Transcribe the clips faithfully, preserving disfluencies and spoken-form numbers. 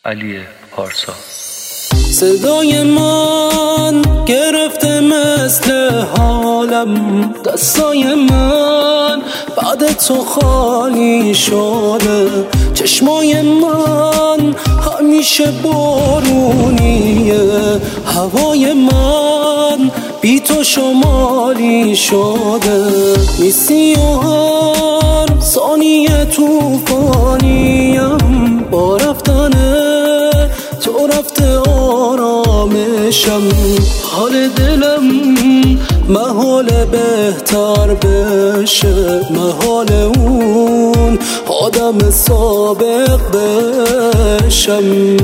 علی پارسا. صدای من گرفته مثل حالم، دستای من بعد تو خالی شده، چشمای من همیشه بارونیه، هوای من بی تو شمالی شده، نیستی و هر ثانیه توفانیم، با رفتنه تو رفته آرامشم، حال دلم محال بهتر بشه، محال اون آدم سابق بشم.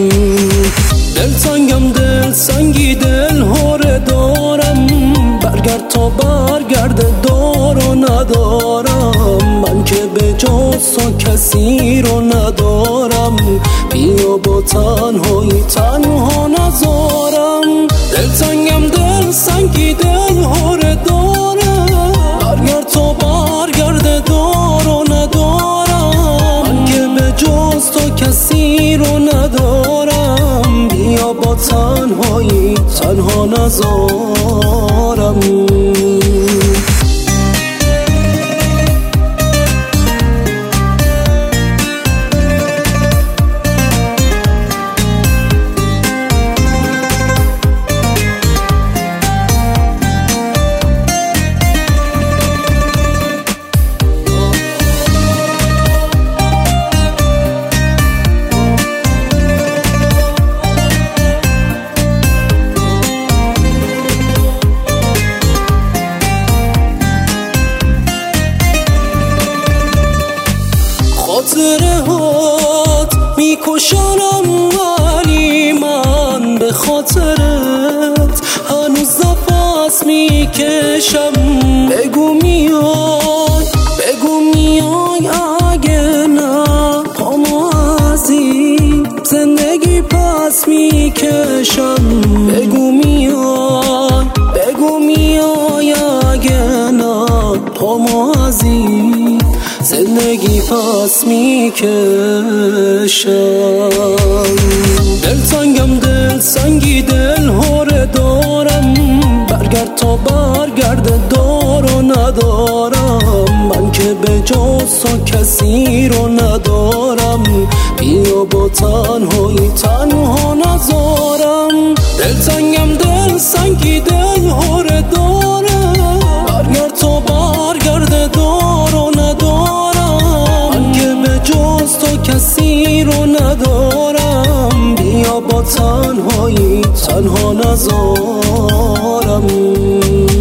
دلتنگم دل سنگی دل هاره دارم، برگرد تا برگرده دار و ندارم، من که به جز تو کسی رو ندارم، بیا با تنهایی تنها نذارم. دلتنگم دل سنگی دل هاره دارم، برگرد تا برگرده دار و ندارم، من که به جز تو کسی رو ندارم، بیا با تنهایی تنها نذارم. خاطرهات میکشنم ولی من به خاطرت هنوز نفس میکشم. بگو میای بگو میای اگه نه پامو از این زندگی پس میکشم. بگو میای بگو میای اگه نه پامو از این زندگی پس میکشم. دلتنگم دل سنگی دل هاره دارم، برگرد تا برگرده دار و ندارم، من که به جز تو کسی رو ندارم، بیا با تنهایی تنها نذارم. دلتنگم دل سنگی دل هاره دارم، برگرد تا برگرده دار و ندارم، جز تو کسی رو ندارم، بیا با تنهایی تنها نذارم.